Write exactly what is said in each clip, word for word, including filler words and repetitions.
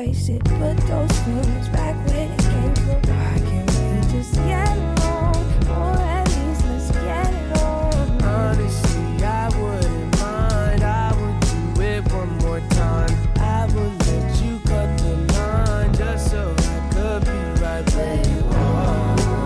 erase it. Put those feelings back where they came from. Why can't we just get along? Or at least let's get it on. Honestly, I wouldn't mind. I would do it one more time. I would let you cut the line just so I could be right where you are.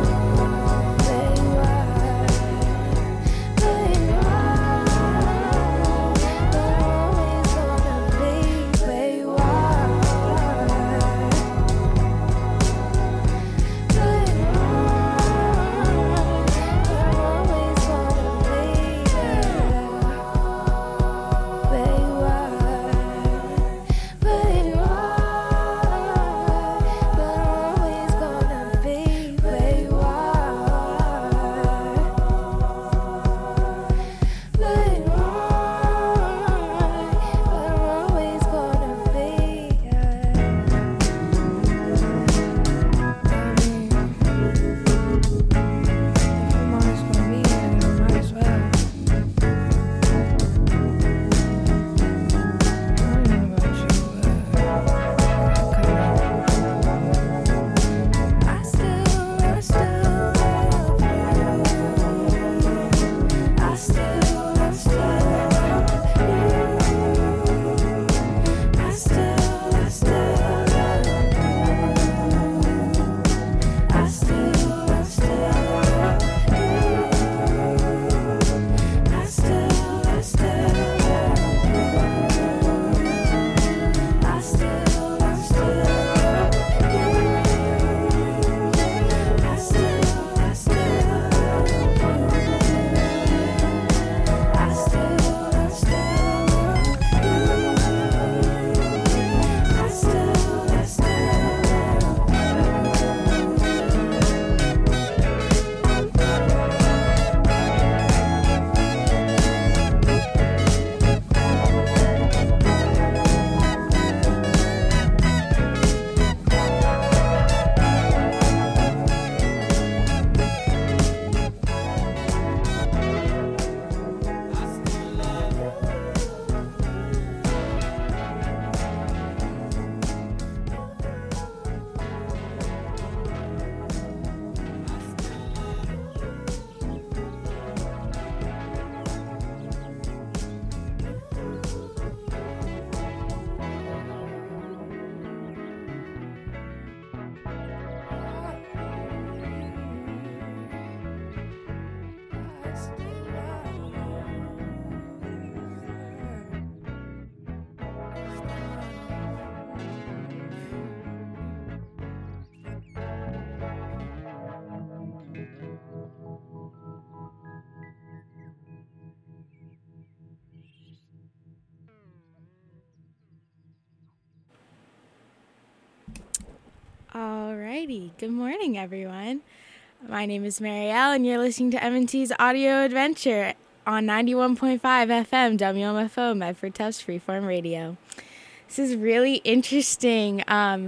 Alrighty, good morning everyone. My name is Marielle and you're listening to M and T's Audio Adventure on ninety-one point five F M W M F O Medford Tufts Freeform Radio. This is really interesting. Um,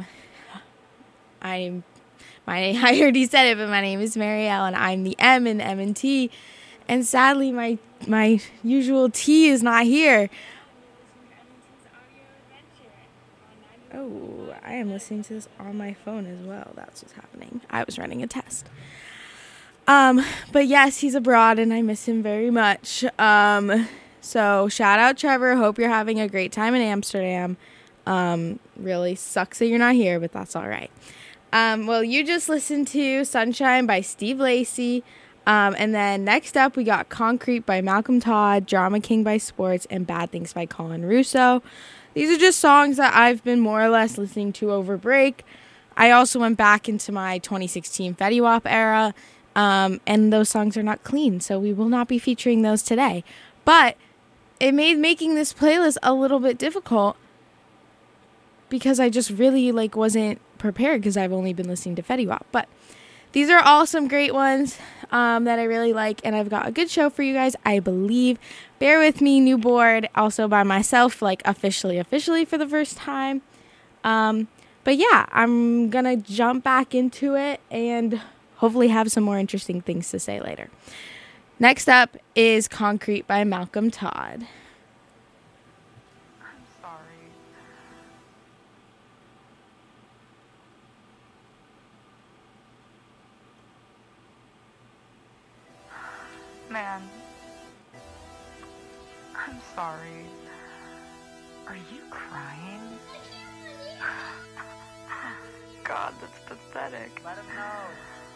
I'm, my I already said it, but my name is Marielle and I'm the M in M and T, and sadly my my usual T is not here. Oh, I am listening to this on my phone as well. That's what's happening. I was running a test. Um, but yes, he's abroad and I miss him very much. Um, so shout out Trevor. Hope you're having a great time in Amsterdam. Um, really sucks that you're not here, but that's all right. Um, well, you just listened to Sunshine by Steve Lacy. Um, and then next up, we got Concrete by Malcolm Todd, Drama King by Sports, and Bad Things by Colin Russo. These are just songs that I've been more or less listening to over break. I also went back into my twenty sixteen Fetty Wap era, um, and those songs are not clean, so we will not be featuring those today. But it made making this playlist a little bit difficult because I just really like wasn't prepared because I've only been listening to Fetty Wap. But these are all some great ones um, that I really like, and I've got a good show for you guys, I believe. Bear with me, new board, also by myself, like officially, officially for the first time. Um, but yeah, I'm going to jump back into it and hopefully have some more interesting things to say later. Next up is Concrete by Malcolm Todd. I'm sorry. Man, I'm sorry. Are you crying? God, that's pathetic. Let him know.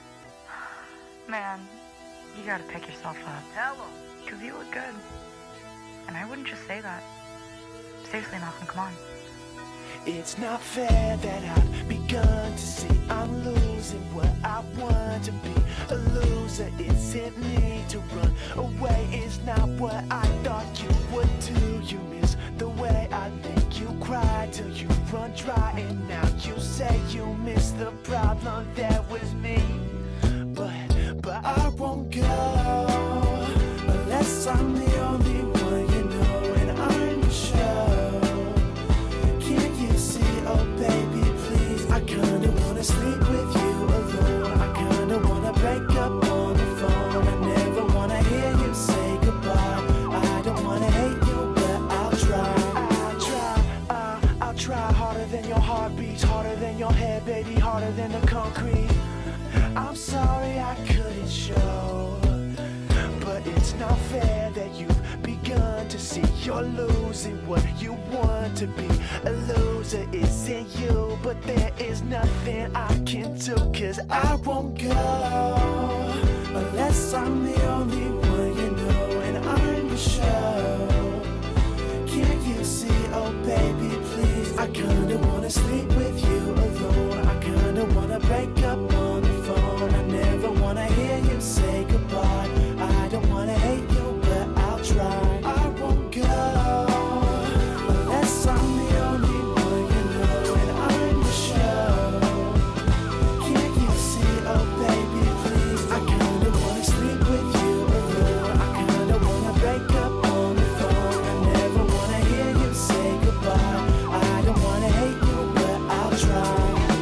Man, you gotta pick yourself up. Tell him. Because you look good. And I wouldn't just say that. Seriously, Malcolm, come on. It's not fair that I've begun to see I'm losing what I want to be. A loser isn't me. To run away is not what I thought you would do. You miss the way I make you cry till you run dry. And now you say you miss the problem that was me. But, but I won't go unless I'm the only one you know. And I'm sure. Can't you see, oh baby, please, I kinda wanna sleep with you alone. I kinda wanna break up on the phone. I never wanna hear you say goodbye. I don't wanna hate you, but I'll try. I'll try, uh, I'll try harder than your heart beats, harder than your head, baby, harder than the concrete. I'm sorry I couldn't show, but it's not fair that you've begun to see you're losing what you want to be. A loser isn't you, but there is nothing I can do. Cause I won't go unless I'm the only one you know. And I'm sure. Can't you see, oh baby, please, I kinda wanna sleep with you alone. I kinda wanna break up on the phone. I never wanna hear you say goodbye. I don't wanna hate you, but I'll try. I won't go unless I'm the only one you know. And I'm sure. Can't you see, oh baby, please, I kinda wanna sleep with you alone. I kinda wanna break up on the phone. I never wanna hear you say goodbye. I don't wanna hate you, but I'll try.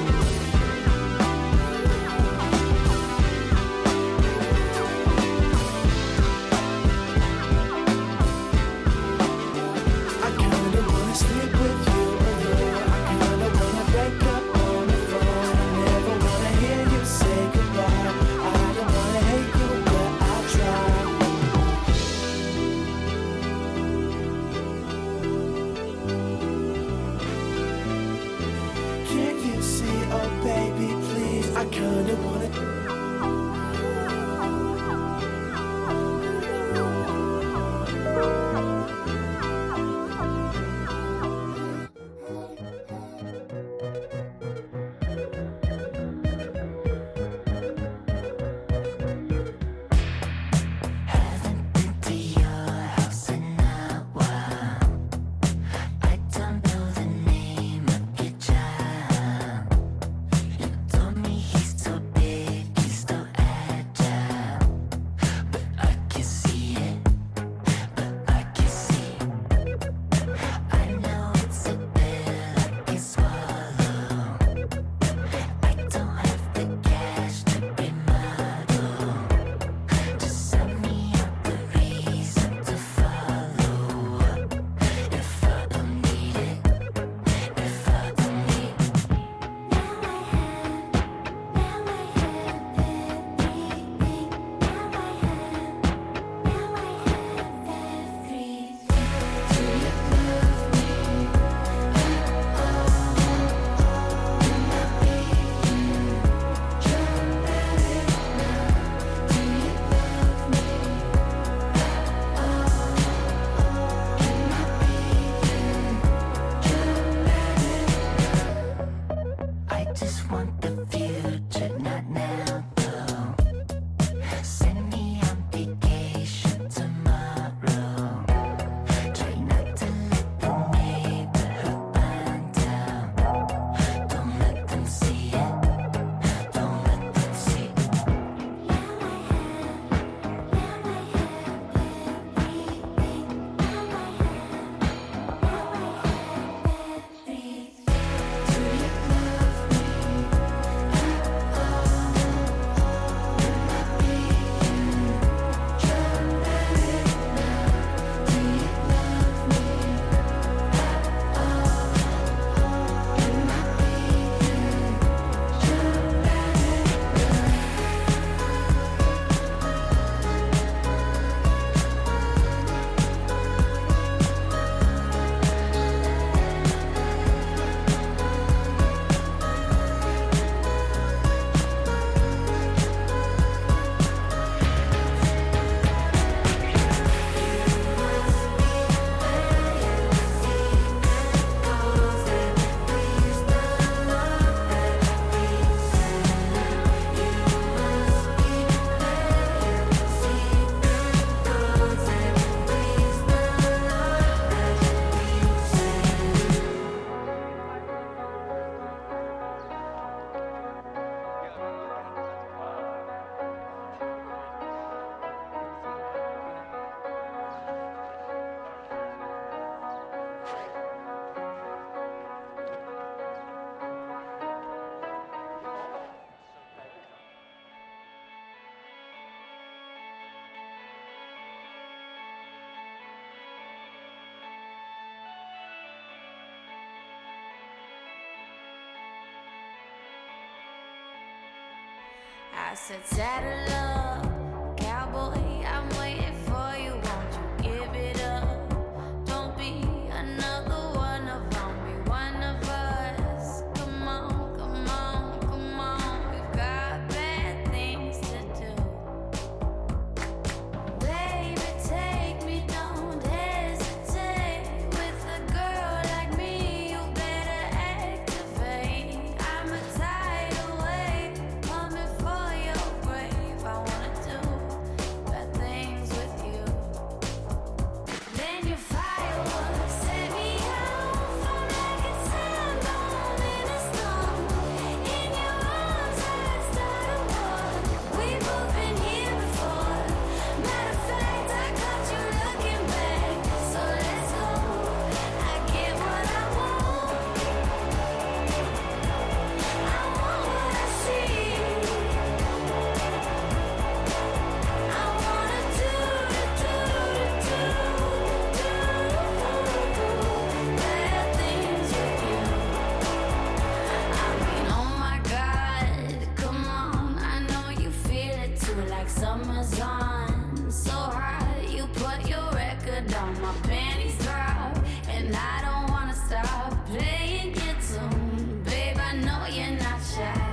I kinda wanna sleep with you alone. I kinda wanna break up on the phone. I never wanna hear you say goodbye. I don't wanna hate you, but I'll try. Can't you see, oh baby, please, I kinda wanna. Haven't been to your house in a while. I don't know the name of your child. You told me he's too big I said, saddle up, cowboy, I'm waiting for you. Won't you give it up? Don't be another one of them. Be one of us. Come on, come on, come on. We've got bad things to do. Baby, take me, don't hesitate. With a girl like me, you better activate. I'm a tidal wave coming for your grave. I wanna do bad things with you. Then your fireworks set me off. I'm like a time bomb in a storm. In your arms, I'd start a war. We've both been here before. Matter of fact, I caught you looking back. So let's go. I get what I want. I want what I see. I wanna do, do, do, do bad things with you. I mean, oh my God, come on. I know you feel it too, like summer's on. So hot, you put your record on, my panties drop, and I don't wanna stop playing your tune. Babe, I know you're not shy.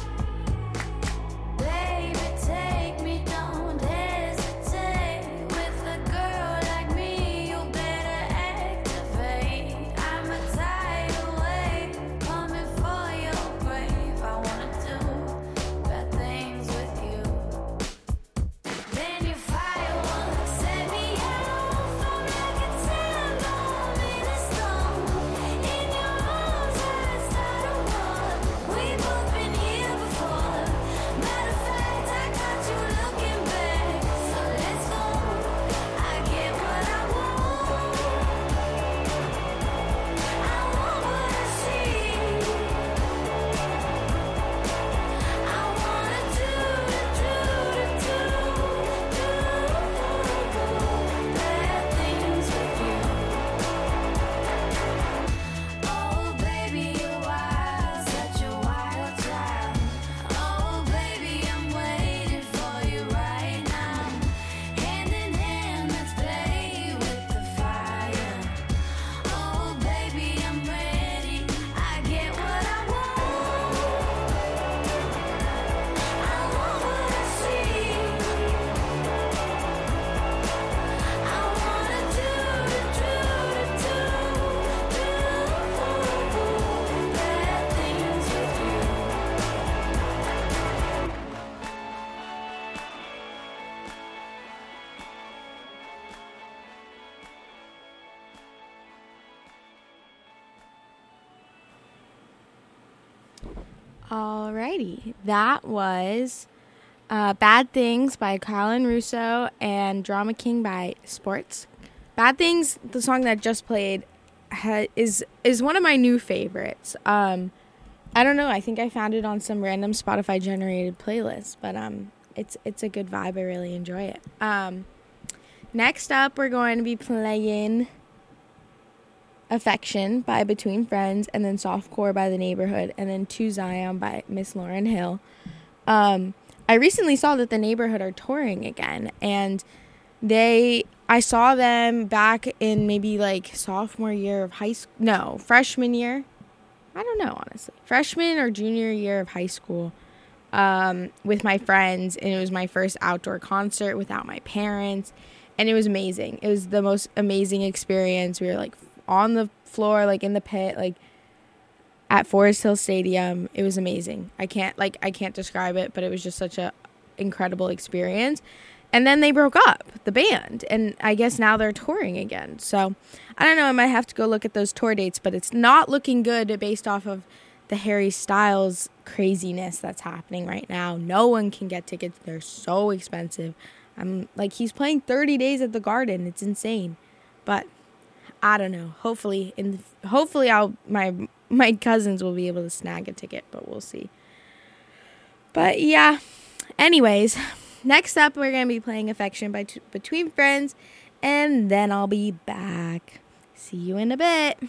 Baby, take me, don't hesitate. With a girl like me, you better activate. I'm a tidal wave coming for your grave. I wanna do bad things with you. Then your fireworks set me off. I'm like a time bomb in a storm. In your arms, I'd start a war. We've both been here before. Matter of fact, I caught you looking back. So let's go. I get what I want. I want what I see. I wanna do, do, do, do bad things with you. Oh, baby, you're wild, such a wild child. Oh, baby, I'm waiting for you right now. Hand in hand, let's play with the fire. Oh, baby, I'm ready. I get what I want. I want what I see. I wanna do, do, do, do bad things with you. Alrighty, that was uh, Bad Things by Carlin Russo and Drama King by Sports. Bad Things, the song that I just played, ha- is is one of my new favorites. Um, I don't know, I think I found it on some random Spotify generated playlist, but um, it's it's a good vibe. I really enjoy it. Um, next up, we're going to be playing Affection by Between Friends, and then Softcore by The Neighborhood, and then To Zion by Miss Lauryn Hill. Um, I recently saw that The Neighborhood are touring again, and they, I saw them back in maybe like sophomore year of high school, no, freshman year. I don't know, honestly. Freshman or junior year of high school, um, with my friends, and it was my first outdoor concert without my parents, and it was amazing. It was the most amazing experience. We were like on the floor, like in the pit, like at Forest Hill Stadium. It was amazing. I can't like I can't describe it, but it was just such a incredible experience. And then they broke up, the band, and I guess now they're touring again. So I don't know, I might have to go look at those tour dates, but it's not looking good based off of the Harry Styles craziness that's happening right now. No one can get tickets. They're so expensive. I'm like, he's playing thirty days at the Garden. It's insane. But I don't know. Hopefully, in the, hopefully, I'll my my cousins will be able to snag a ticket, but we'll see. But yeah. Anyways, next up, we're gonna be playing Affection by T- Between Friends, and then I'll be back. See you in a bit.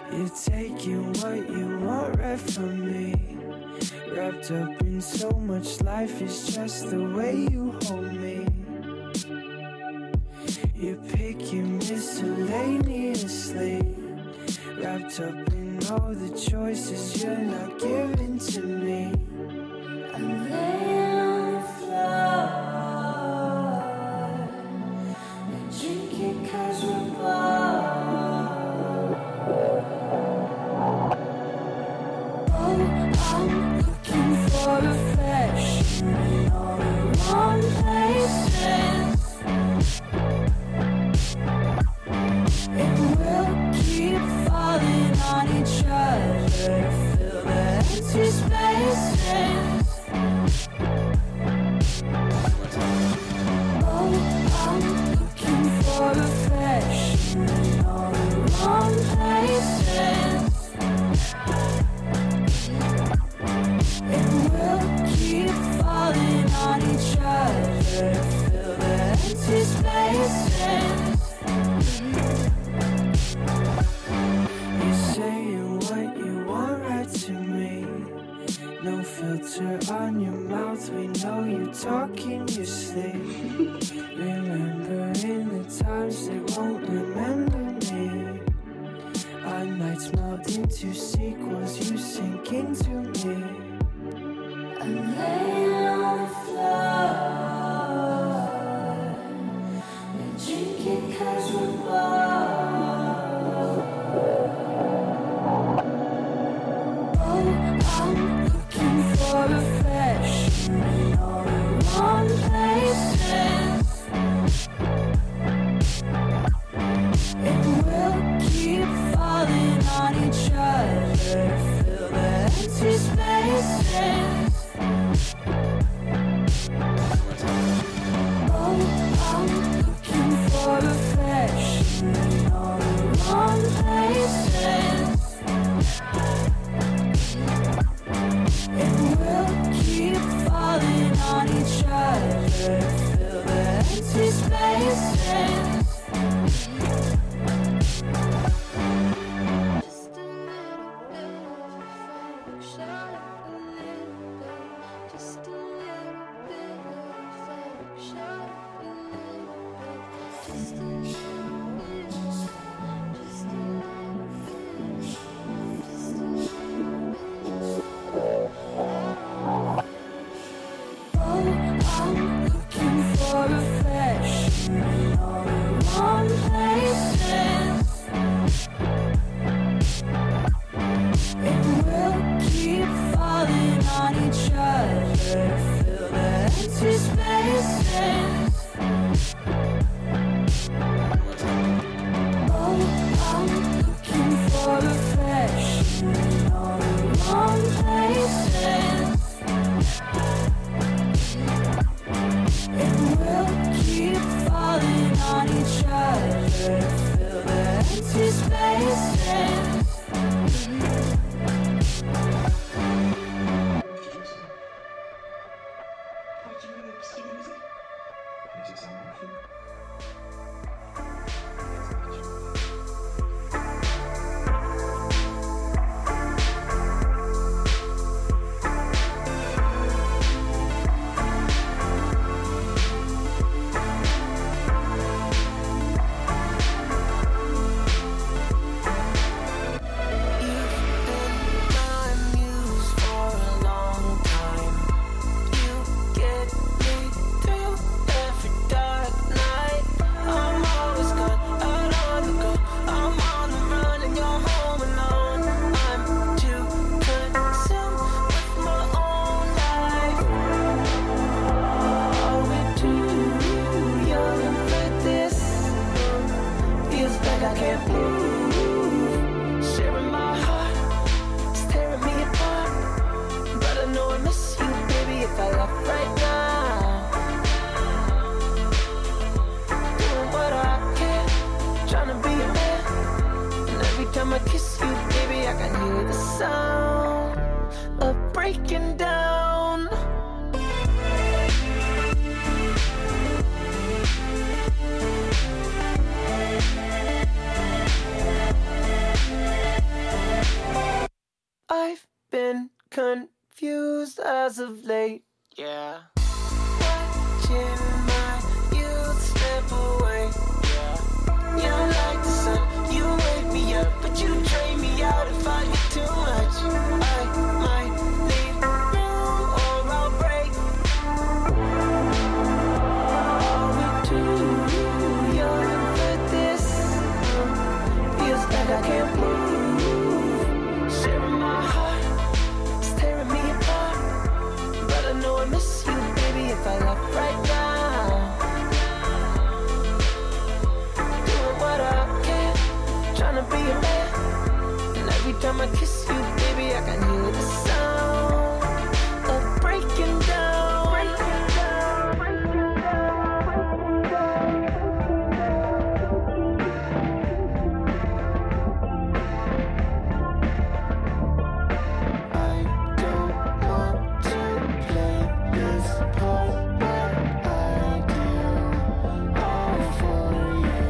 You're taking what you want right from me. Wrapped up in so much life, it's just the way you hold me. You're picking miscellaneously. Wrapped up in all the choices you're not giving to me. I'm laying on the floor and drinking cause we're bored. Oh, I'm looking for reflection in all the wrong places. And we'll keep falling on each other to fill the empty spaces. Oh, I'm looking for reflection in all the wrong places. And we'll keep falling on each other to fill the empty spaces. You're saying what you want right to me. No filter on your mouth, we know you talk in your sleep. Remembering the times they won't remember me. Our nights melt into sequels, you sink into me. I'm laying on the floor and drinking cause we're bored. Oh, I'm looking for reflection in all the wrong places. And we'll keep falling on each other to fill the empty spaces. Oh, I'm looking for reflection in all the wrong places. And we'll keep falling on each other to fill the empty spaces. Just a little bit of affection, a little bit. Just a little bit of affection, a little bit. Just a little bit. Just a little bit. Just a little bit. Oh, I'm looking for reflection in all the wrong places. And we'll keep falling on each other to fill the empty spaces. Oh, I'm looking for reflection in all the wrong places. And we'll keep falling on each other to fill the empty spaces. Through every dark night, I'm always good out on the as of late. Yeah. Watching my youth slip away. Yeah. Young like the sun, you wake me up, but you drain me out if I get too much. I might leave room or I'll break. Are we too young for this? Feels like I can't move. Sharing my heart, it's tearing me apart. But I know I miss you, baby, if I left right now. Doing what I can, trying to be a man. And every time I kiss you, baby, I can hear the sound of breaking down. Breaking down, breaking down, breaking down. I don't want to play this part, but I do all for you.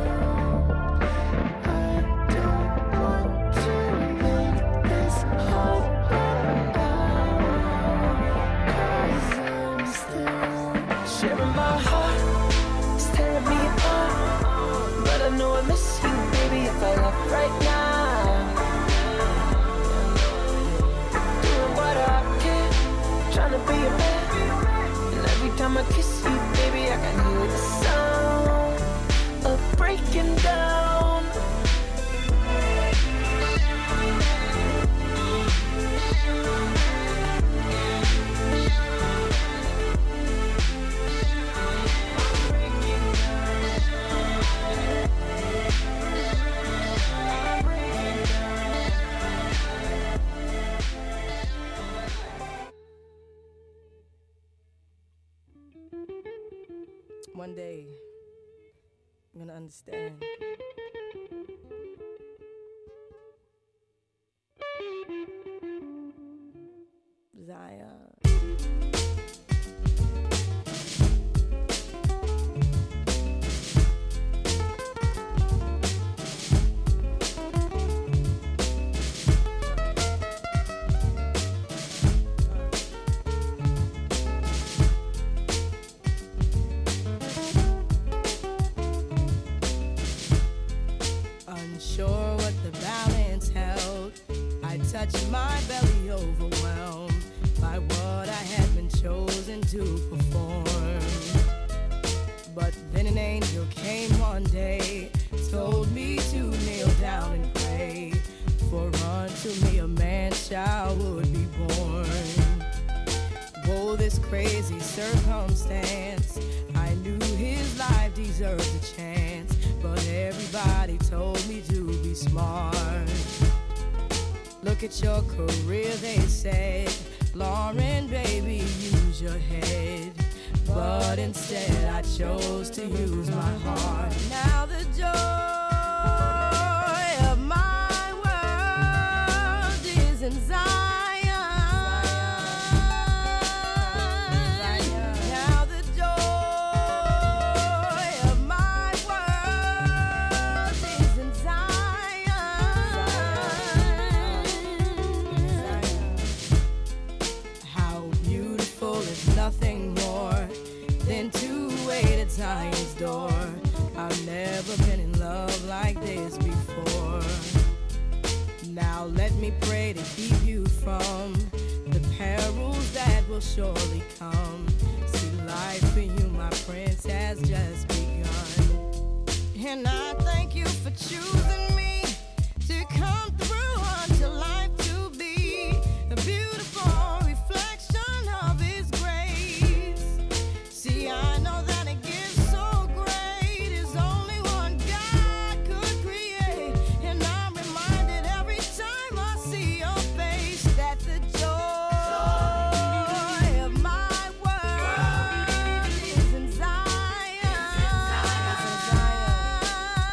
I don't want to make this hard, but I will, 'cause I'm still sharing my heart. It's tearing me apart, but I know I miss you, baby, if I left right now. Doing what I can, trying to be a man. And every time I kiss you, baby, I can hear the sound of breaking down. One day, I'm gonna understand. Zion. Unsure what the balance held, I touched my belly, overwhelmed by what I had been chosen to perform. But then an angel came one day, told me to kneel down and pray, for unto me a man-child would be born. Whoa, this crazy circumstance, I knew his life deserved a chance, but everybody told me to be smart. Look at your career, they said, Lauren, baby, use your head. But instead I chose to use my heart. Now the joy of my world is in Zion. Now the joy of my world is in Zion. How beautiful is nothing more than to wait at Zion's door. I've never been in love like this before. Now let me pray to keep you from the perils that will surely come. See, life for you, my prince, has just begun. And I thank you for choosing me to come through unto life to be a beautiful reflection of his grace. See, I know that a gift so great is only one God could create. And I'm reminded every time I see your face that the joy of my world is in Zion.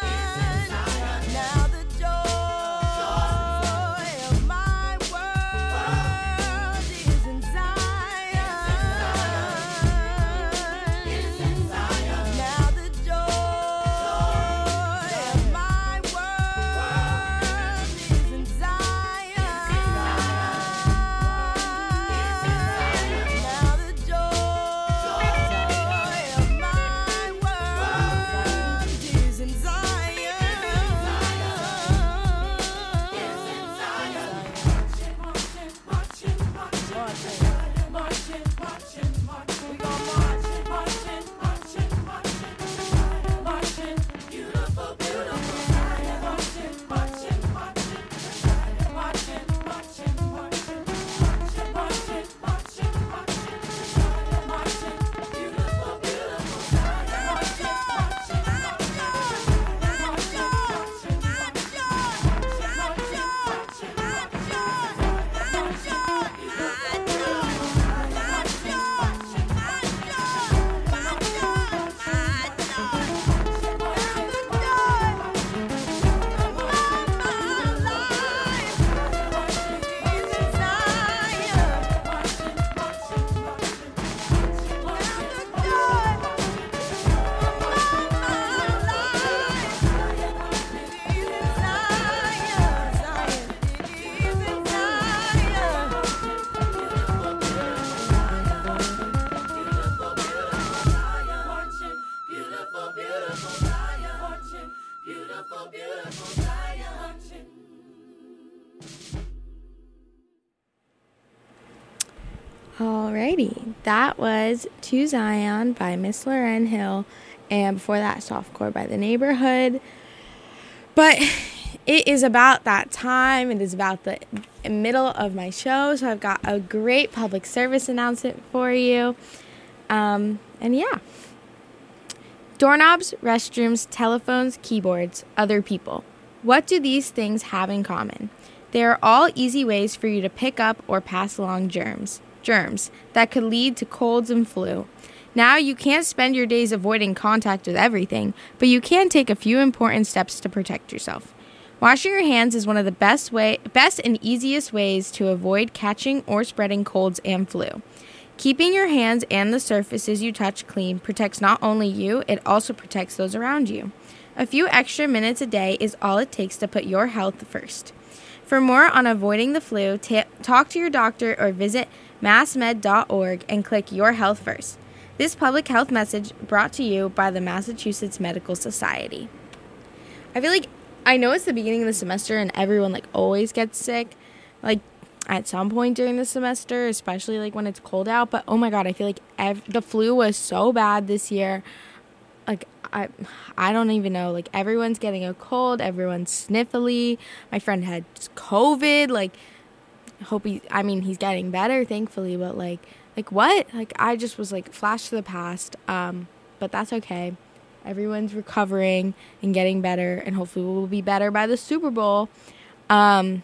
Alrighty, that was To Zion by Miss Lauren Hill, and before that, Softcore by The Neighborhood. But it is about that time. It is about the middle of my show, so I've got a great public service announcement for you. Um, and yeah. Doorknobs, restrooms, telephones, keyboards, other people. What do these things have in common? They are all easy ways for you to pick up or pass along germs. Germs that could lead to colds and flu. Now, you can't spend your days avoiding contact with everything, but you can take a few important steps to protect yourself. Washing your hands is one of the best way, best and easiest ways to avoid catching or spreading colds and flu. Keeping your hands and the surfaces you touch clean protects not only you, it also protects those around you. A few extra minutes a day is all it takes to put your health first. For more on avoiding the flu, t- talk to your doctor or visit mass med dot org and click Your Health First. This public health message brought to you by the Massachusetts Medical Society. I feel like I know it's the beginning of the semester and everyone like always gets sick, like at some point during the semester, especially like when it's cold out. But oh my god, I feel like ev- the flu was so bad this year. Like I, I don't even know. Like everyone's getting a cold, everyone's sniffly. My friend had COVID. Like, hope he. I mean, he's getting better, thankfully. But like, like what? Like I just was like flash to the past. Um, but that's okay. Everyone's recovering and getting better, and hopefully we'll be better by the Super Bowl. Um,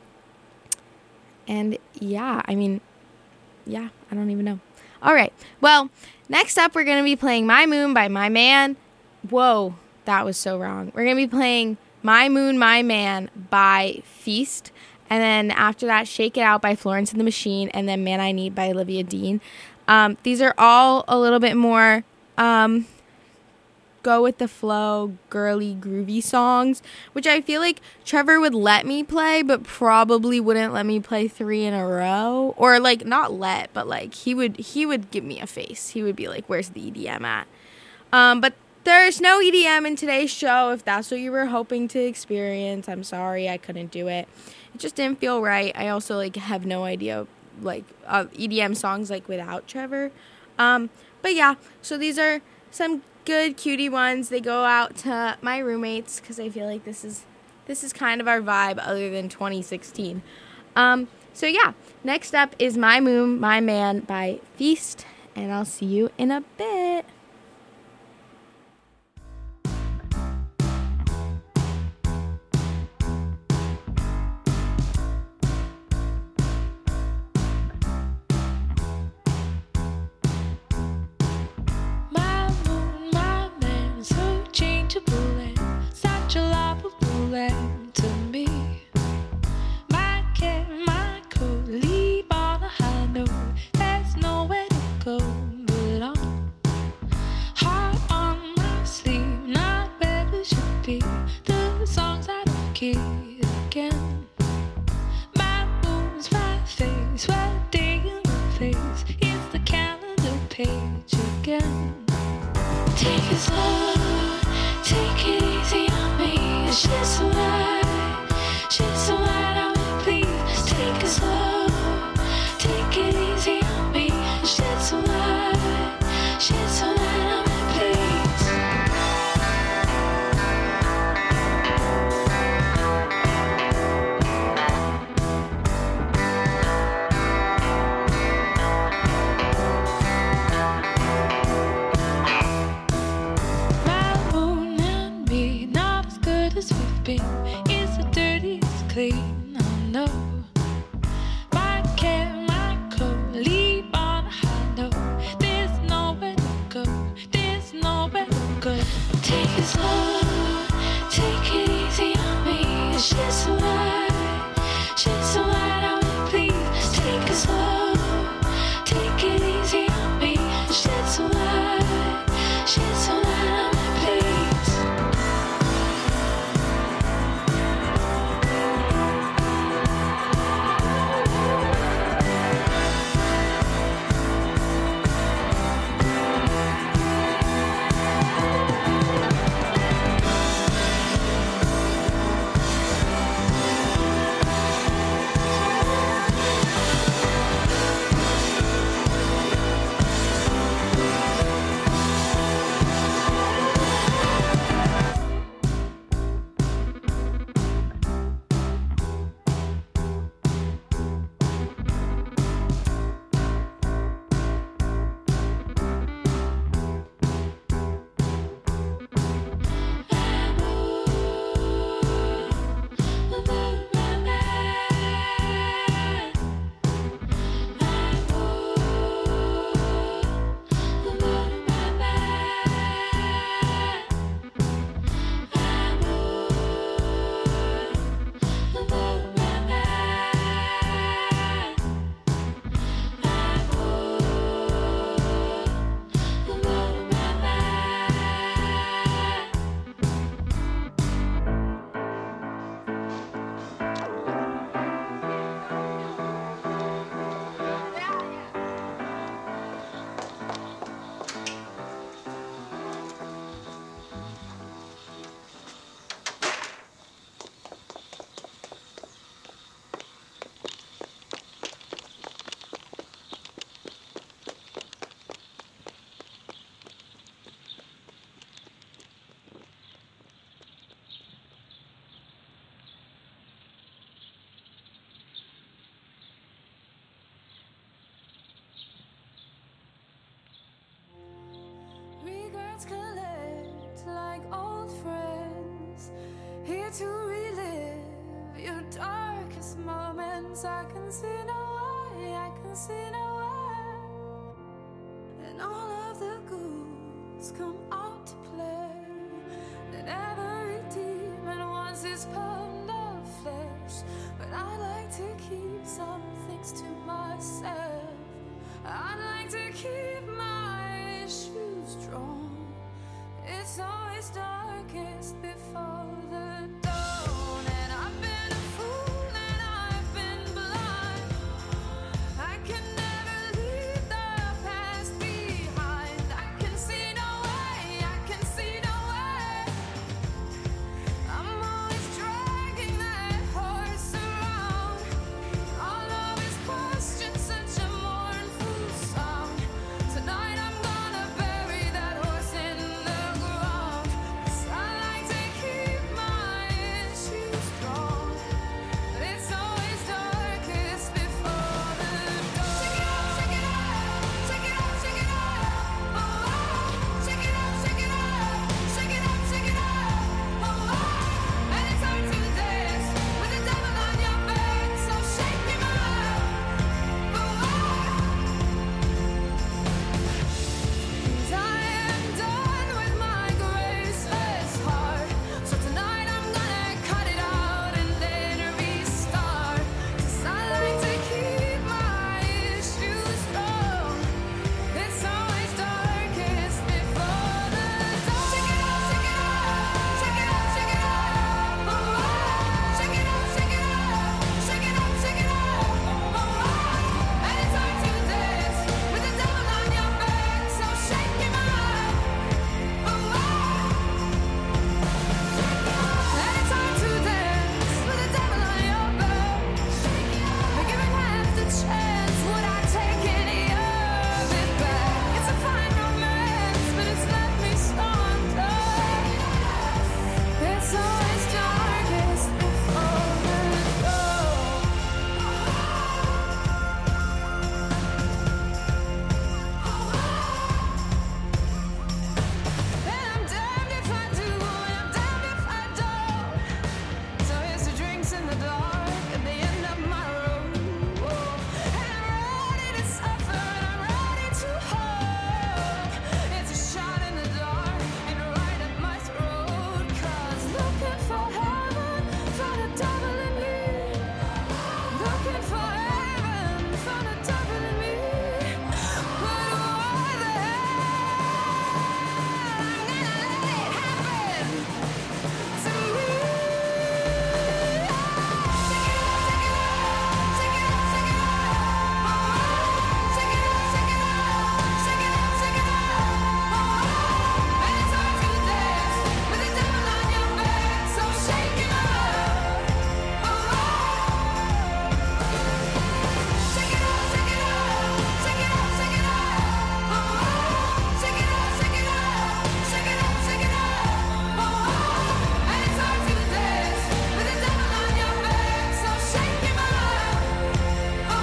and yeah, I mean, yeah, I don't even know. All right. Well, next up, we're going to be playing My Moon by My Man. Whoa, that was so wrong. We're going to be playing My Moon, My Man by Feast. And then after that, Shake It Out by Florence and the Machine. And then Man I Need by Olivia Dean. Um, these are all a little bit more um, go with the flow, girly, groovy songs, which I feel like Trevor would let me play, but probably wouldn't let me play three in a row. Or like not let, but like he would he would give me a face. He would be like, "Where's the E D M at?" Um, but there's no E D M in today's show. If that's what you were hoping to experience, I'm sorry, I couldn't do it. It just didn't feel right. I also like have no idea like uh, E D M songs like without Trevor. Um, but yeah, so these are some good cutie ones. They go out to my roommates because I feel like this is this is kind of our vibe other than twenty sixteen. Um, so yeah, next up is My Moon, My Man by Feast, and I'll see you in a bit. To me, my cat, my coat, leave on a high note. There's nowhere to go but on. Heart on my sleeve, not where it should be. The songs I don't keep again. My moon's my face, what day in the face? It's the calendar page again. Take it slow, take it easy on me. She's so light, she's so light on me, please. Take it slow, take it easy on me. She's so light, she's so light on me, please. My moon and me, not as good as we've been. It's the dirtiest clean, I know. My cat, my coat, leave on a high note. There's nowhere to go, there's nowhere to go. Take it slow, take it easy on me. She's so light, she's so light on me, please. Take it slow, take it easy on me. She's so light, she's so light on me, please. like old friends, here to relive your darkest moments. I can see no way, I can see no way, and all of the ghouls come out to play. And every demon wants his pound of flesh, but I like to keep some things to myself. I'd like to keep my shoes strong. It's always darkest before the dawn, and I've been a fool and I've been blind. I can never leave the past behind. I can see no way, I can see no way. I'm always dragging that horse around. All of his questions, such a mournful sound. Tonight I'm gonna bury that horse in the ground. 'Cause I like to keep my issues strong. But it's always darkest before the dawn. Shake it up, shake it up, shake it up, shake it up. Oh, oh. Shake it up, shake it up, shake it up, shake it up. Oh, oh. And it's hard to dance with the devil on your back, so shake him up. Oh, oh. I am done with my graceless heart, so tonight I'm gonna cut it out and then restart. 'Cause I like to keep my issues strong. It's always darkest before the dawn. Shake it up, shake it up, shake it up, shake it up. Oh, oh. Shake it up, shake it up, shake it up, shake it up. Oh, oh. And it's hard to dance with the devil on your back, so shake him up. Oh, oh. And it's hard to dance with the devil on your back. But given half the chance, would I take any of it back? It's a fine romance, but it's left me stoned. It's always darkest before the dawn. And I'm damned if I do, and I'm damned if I don't. So here's the drinks in the dark at the end of my road. And I'm ready to suffer, and I'm ready to hope. It's a shot in the dark and right at my throat. 'Cause looking for heaven, found a devil in me. Looking for heaven, found a devil in me. But why the hell? I'm gonna let it happen to me. Shake it up, shake it up, shake it up, shake it up. Oh, shake it up, shake it up, shake it up, shake it up. Oh, and it's hard to dance with the devil on your back, so shake it up. Oh, shake it up, shake it up, shake it up, shake it up. Oh, shake it up, shake it up, shake it up, shake it up. Oh, and it's hard to dance with the devil on your back, so shake him up. Oh,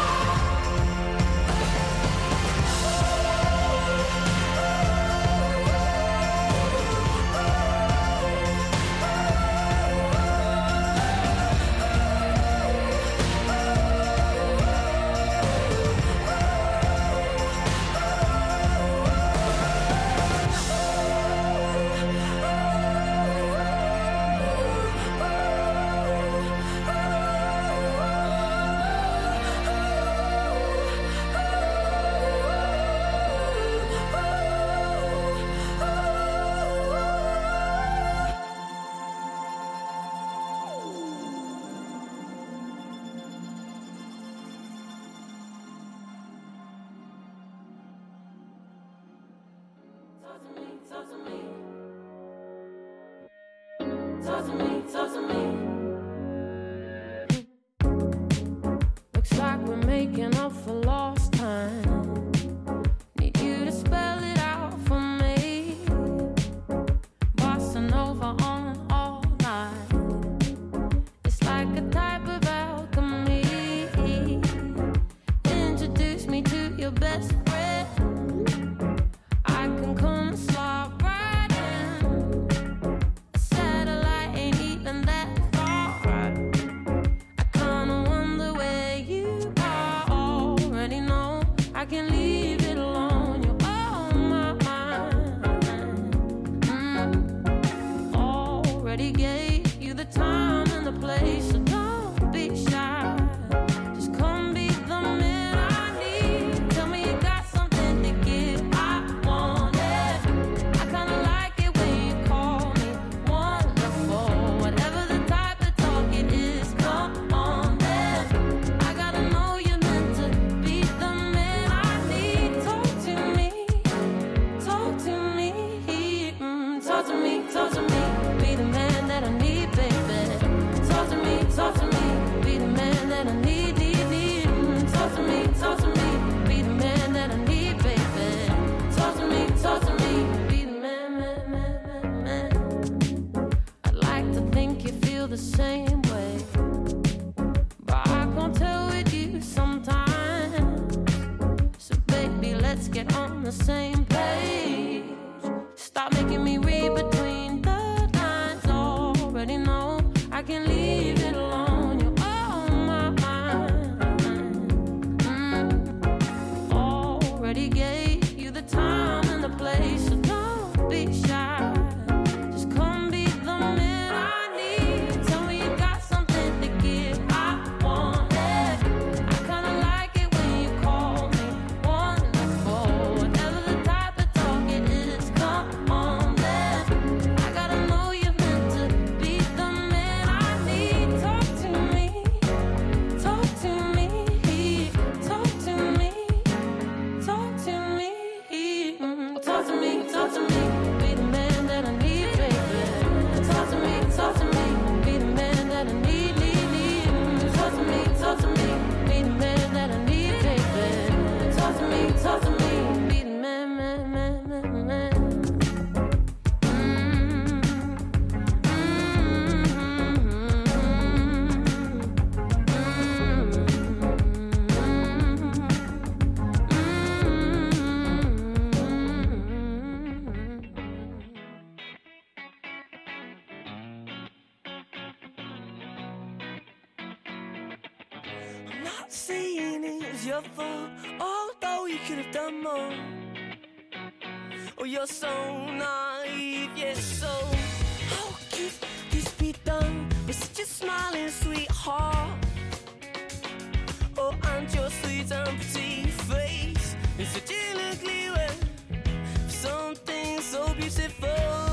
Talk to me, talk to me. Talk to me, talk to me. Looks like we're making up for lost time. Need you to spell it out for me. Bossa Nova on all night. It's like a type of alchemy. Introduce me to your best friend. I can come slide right in. start saying it's your fault, although you could have done more. Oh, you're so naive, yes, so how could this be done with such a smiling sweetheart? Oh, and your sweet and pretty face in such an ugly way, something so beautiful.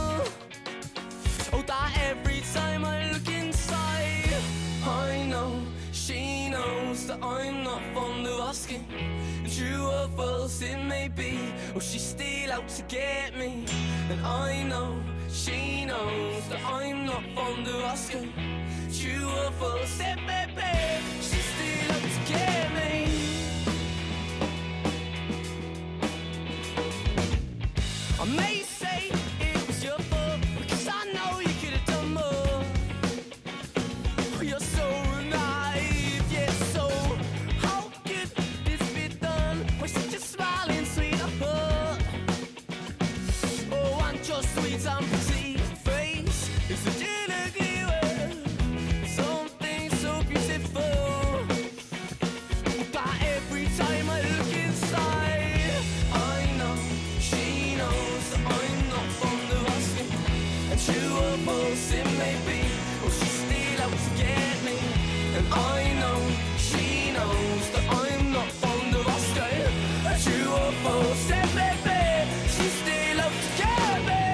Oh, that every time I look inside, I know she knows that I'm not fond of asking. True or false it may be, or she's still out to get me. And I know she knows that I'm not fond of asking. True or false it may be, she's still out to get me. I may say it was your fault, because I know you could have done more. Oh, you're so naive, yeah, so how could this be done with such a smiling sweetheart? Oh, and your sweet and pretty face is such an ugly way, something so beautiful, that every time I look inside, I know she knows that I'm not fond of asking. And true or false it may be, or she's still out to get me. And I know she knows that I'm not fond of asking. And true or false it may be, she's still out to get me.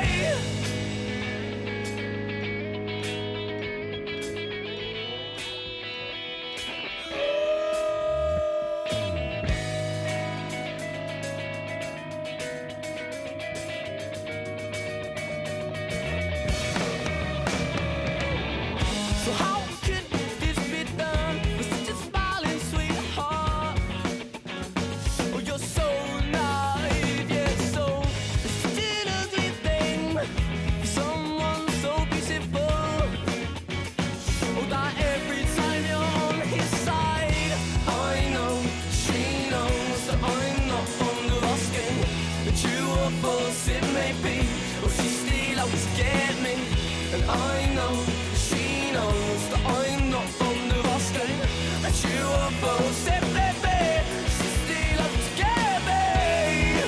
So how could this be done with such a smiling sweetheart? Oh, you're so naive, yeah, so it's such an ugly thing for someone so beautiful. Oh, that every time you're on his side, I know she knows that I'm not fond of asking. But true or false it may be, or she's still out to get me. And I know she knows that I'm not fond of asking. And true or false it may be, she's still out to get me.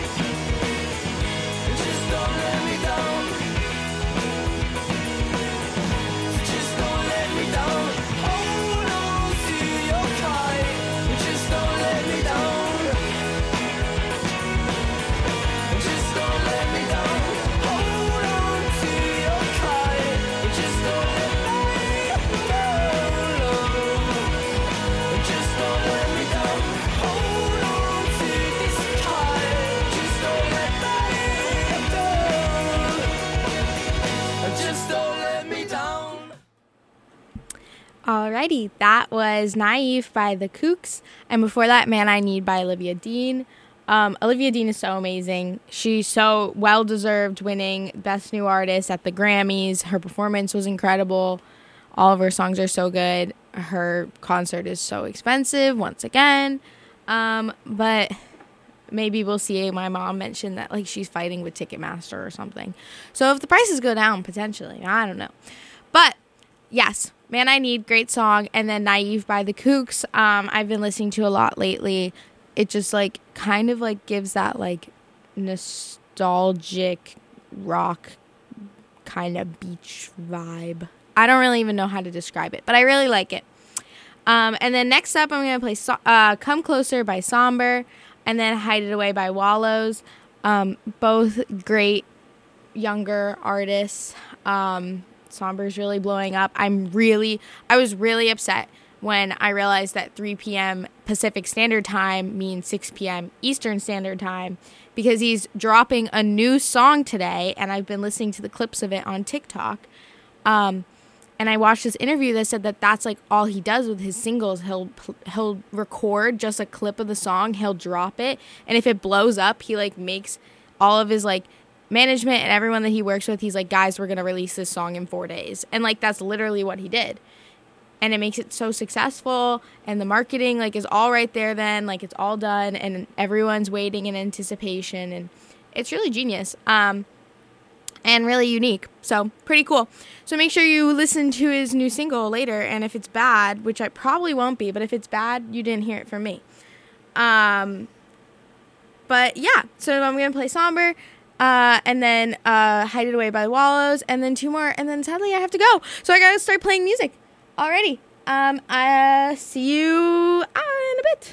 Just don't let me down. Just don't let me down. Hold on to your kite. Just don't let me down. Just don't let me down. Hold on to your kite. Just don't let me down. Just don't let me down. Hold on to this kite. Just don't let me down. Just don't let me down. Alrighty, that was Naive by The Kooks, and before that, Man I Need by Olivia Dean. Um, Olivia Dean is so amazing. She's so well-deserved winning Best New Artist at the Grammys. Her performance was incredible. All of her songs are so good. Her concert is so expensive, once again. Um, but maybe we'll see. My mom mentioned that like she's fighting with Ticketmaster or something. So if the prices go down, potentially, I don't know. But yes, Man I Need, great song. And then Naive by The Kooks, um, I've been listening to a lot lately. It just like kind of like gives that like nostalgic rock kind of beach vibe. I don't really even know how to describe it, but I really like it. Um, and then next up, I'm going to play so- uh, Come Closer by Somber, and then Hide It Away by Wallows. Um, both great younger artists. Um, Somber's really blowing up. I'm really, I was really upset when I realized that three p.m. Pacific Standard Time means six p.m. Eastern Standard Time, because he's dropping a new song today, and I've been listening to the clips of it on TikTok. Um, and I watched this interview that said that that's like all he does with his singles. He'll he'll record just a clip of the song, he'll drop it, and if it blows up, he like makes all of his like management and everyone that he works with, he's like, guys, we're gonna release this song in four days, and like that's literally what he did. And it makes it so successful, and the marketing like is all right there then, like it's all done, and everyone's waiting in anticipation, and it's really genius. Um, and really unique. So pretty cool. So make sure you listen to his new single later, and if it's bad, which I probably won't be, but if it's bad, you didn't hear it from me. Um, but yeah, so I'm going to play Somber, uh, and then uh, Hide It Away by the Wallows, and then two more, and then sadly I have to go. So I got to start playing music already. Um, I see you uh, in a bit.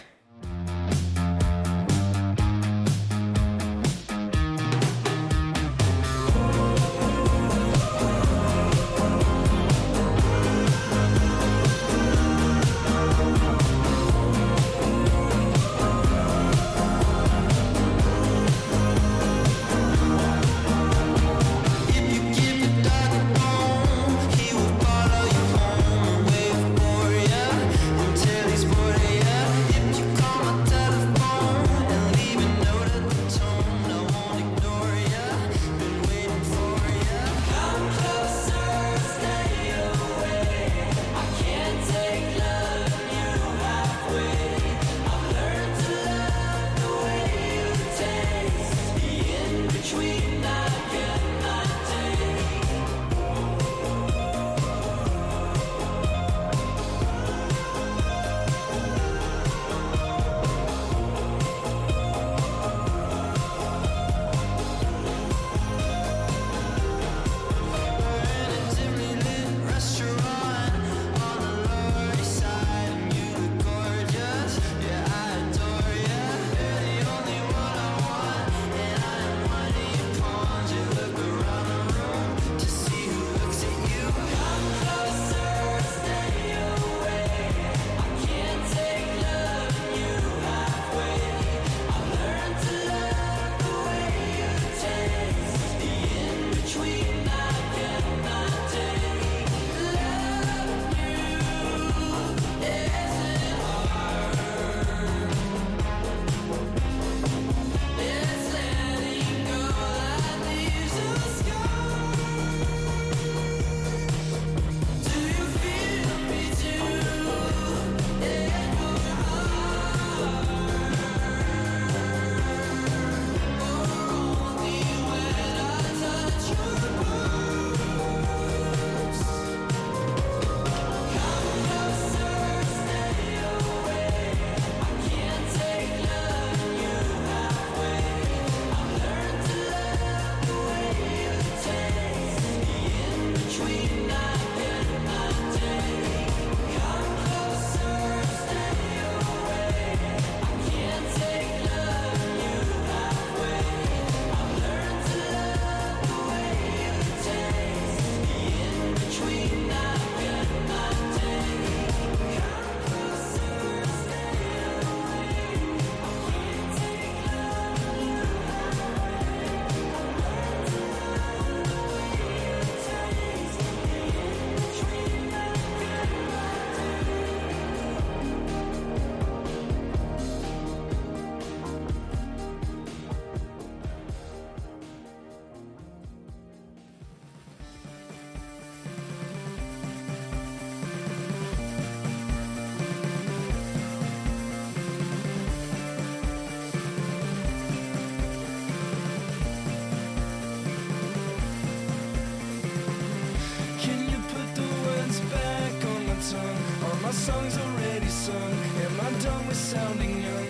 songs already sung? Am I done with sounding young?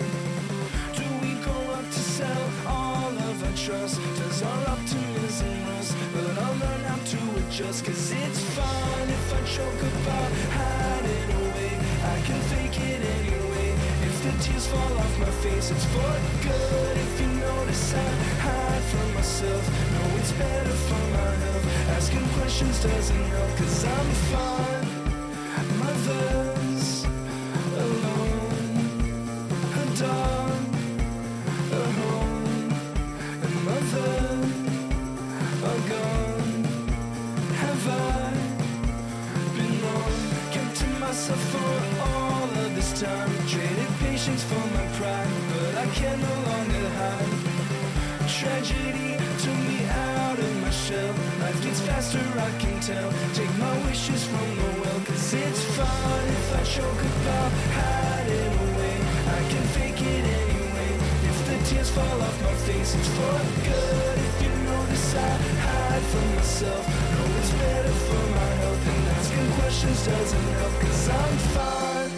Do we go up to sell all of our trust? Does our optimism rust? But I'll learn how to adjust, cause it's fun if I choke about hiding away. I can fake it anyway. If the tears fall off my face, it's for good. If you notice I hide from myself, no, it's better for my health. Asking questions doesn't help, cause I'm fine. Mothers alone, a dog, a home, and mother are gone. Have I been wrong? Kept to myself for all of this time. Traded patience for my pride, but I can no longer hide. Tragedy took me out of my shell. Life gets faster, I can tell. Take my wishes from the well, cause it's fun if I choke about hiding away. I can fake it anyway. If the tears fall off my face, it's for good. If you notice I hide from questions doesn't help, cause I'm fine.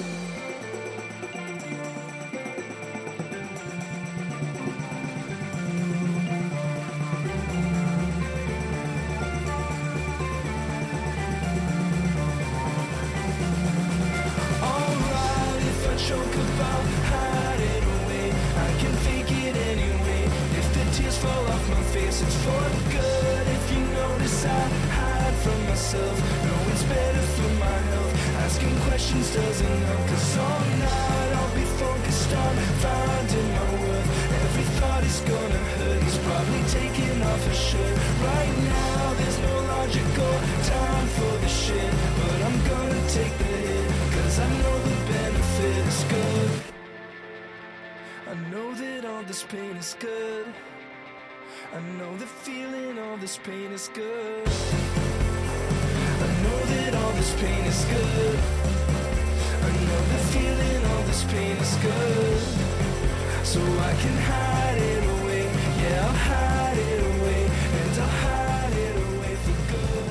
Alright, if I choke about hide it away, I can fake it anyway. If the tears fall off my face, it's for good. If you notice I hide from myself, no, it's better for my health. Asking questions doesn't help, cause all night I'll be focused on finding my worth. Every thought is gonna hurt, he's probably taking off his shirt. Right now there's no logical time for the shit, but I'm gonna take the hit, cause I know the benefit is good. I know that all this pain is good. I know the feeling, all this pain is good. I know that all this pain is good. I know the feeling, all this pain is good. So I can hide it away. Yeah, I'll hide it away. And I'll hide it away for good.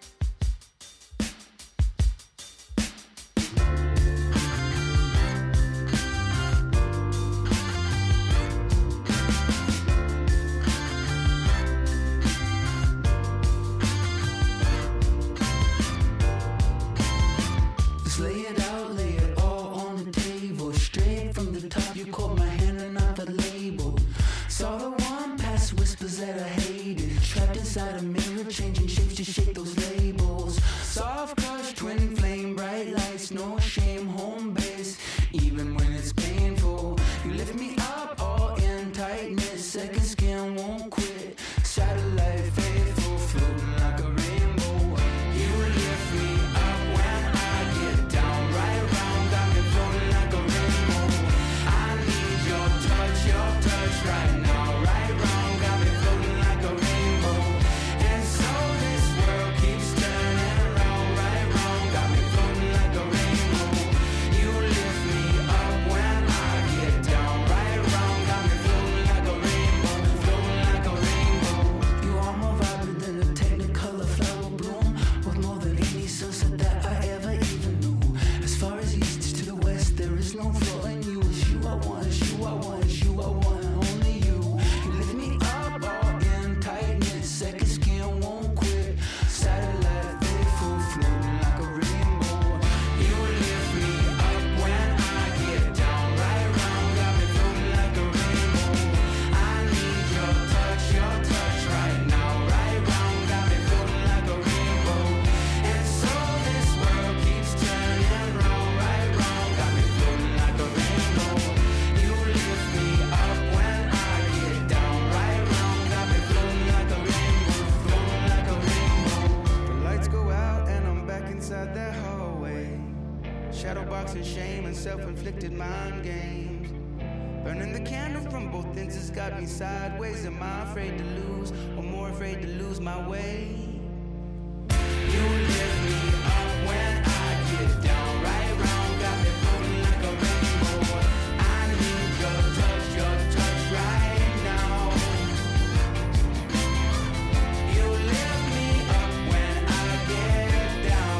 Just lay it out, lay it all on the table. Straight from the top, you caught my hand and not the label. Saw the one past whispers that I hated. Trapped inside a mirror, changing shapes to shake those labels. Soft crush, twin flame, bright lights, no shame, home base. Even when it's painful, you lift me up all in tightness. Second skin won't quit. Satellite faithful, floating like a rainbow. You lift me up when I get down, right round, got me floating like a rainbow. I need your touch, your touch right now, right round, got me floating like a rainbow. And so this world keeps turning round, right round, got me floating like a rainbow. You lift me up when I get down, right round, got me floating like a rainbow, floating like a rainbow. You are more vibrant than a technicolor flower bloom, with more than any sunset that I ever even knew. As far as east to the west, there is no flaw in you. It's you I want, it's you I want, it's you I want, only you. You lift me up all in tightness, second skin won't quit. Satellite faithful, floating like a rainbow. You lift me up when I get down, right round, got me floating like a rainbow. I need your touch, your touch right now, right round, got me floating like a rainbow. And so this world keeps turning round, right round, got me floating like a rainbow. You lift me up when I get down, right round, got me floating like a rainbow, floating like a rainbow. The lights go out and I'm back inside that hallway. Shadow boxing shame and self-inflicted mind games. Burning the candle from both ends has got me sideways. Am I afraid to lose or more afraid to lose my way? You lift me up when I get down, right round, got me floating like a rainbow. I need your touch, your touch right now. You lift me up when I get down.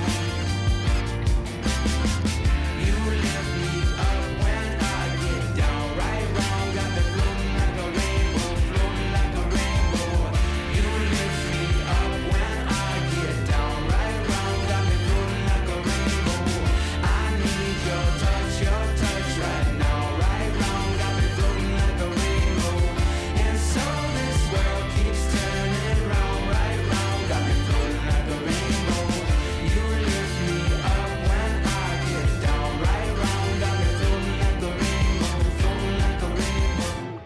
You lift me up when I get down, right round, got me floating like a rainbow, floating like a rainbow. You lift me up when I get down, right round, got me floating like a rainbow. I need your touch, your touch right now, right round, got me floating like a rainbow. And so this world keeps turning round, right round, got me floating like a rainbow. You lift me up when I get down, right round, got me floating like a rainbow, floating like a rainbow.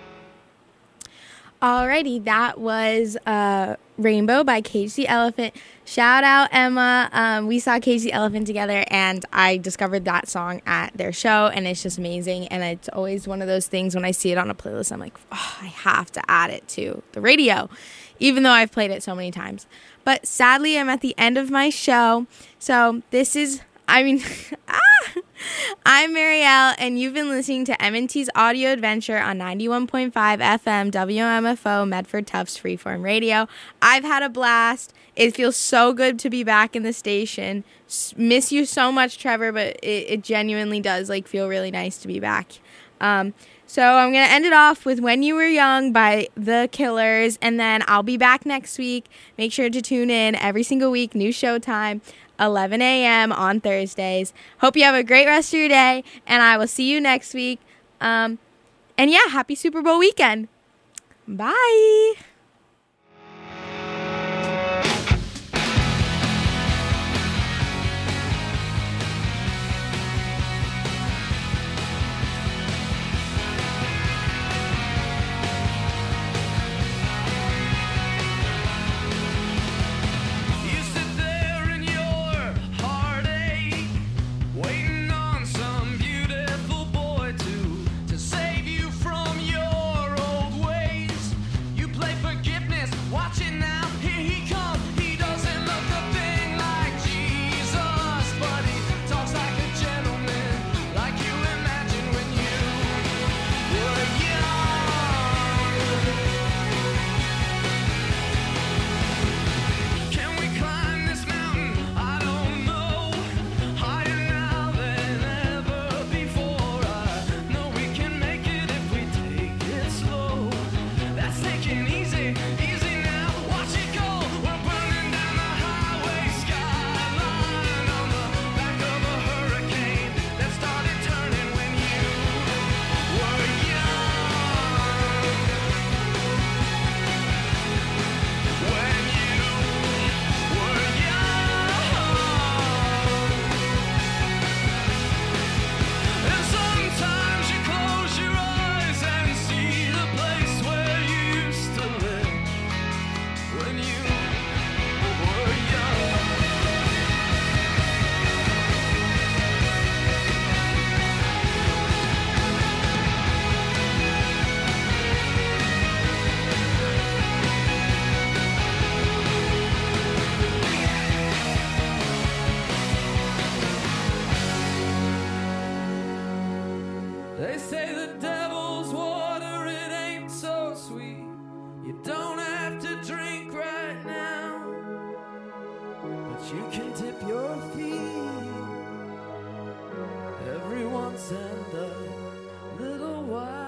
Alrighty, that was uh, Rainbow by Cage the Elephant. Shout out Emma. Um, we saw Cage the Elephant together, and I discovered that song at their show, and it's just amazing. And it's always one of those things when I see it on a playlist, I'm like, oh, I have to add it to the radio, even though I've played it so many times. But sadly, I'm at the end of my show. So this is, I mean, ah, I'm Marielle, and you've been listening to M and T's Audio Adventure on ninety-one point five F M W M F O Medford Tufts Freeform Radio. I've had a blast. It feels so good to be back in the station. S- miss you so much, Trevor, but it, it genuinely does like feel really nice to be back. Um, so I'm going to end it off with When You Were Young by The Killers, and then I'll be back next week. Make sure to tune in every single week, new show time, eleven a.m. on Thursdays. Hope you have a great rest of your day, and I will see you next week. Um, and yeah, happy Super Bowl weekend. Bye. You sit there in your heartache, waiting on some beautiful boy to to save you from your old ways. You play forgiveness, watch it now. Here he comes. He doesn't look a thing like Jesus, but he talks like a gentleman, like you imagined when you were young. Can we climb this mountain? I don't know. Higher now than ever before. I know we can make it if we take it slow. That's taking easy, easy now. Watch it go. We're burning down the highway skyline on the back of a hurricane that started turning when you were young. When you were young. And sometimes you close your eyes and see the place where you used to live. When you were young. They say the devil's water, it ain't so sweet. You don't have to drink right now, but you can dip your feet every once and a little while.